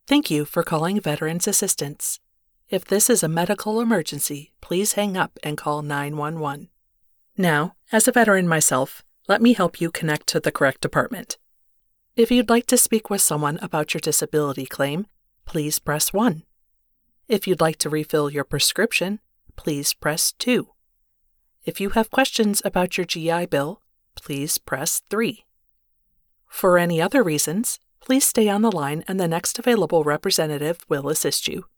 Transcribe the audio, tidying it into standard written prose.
Thank you for calling Veterans Assistance. If this is a medical emergency, please hang up and call 911. Now, as a veteran myself, let me help you connect to the correct department. If you'd like to speak with someone about your disability claim, please press 1. If you'd like to refill your prescription, please press 2. If you have questions about your GI Bill, please press 3. For any other reasons, please stay on the line and the next available representative will assist you.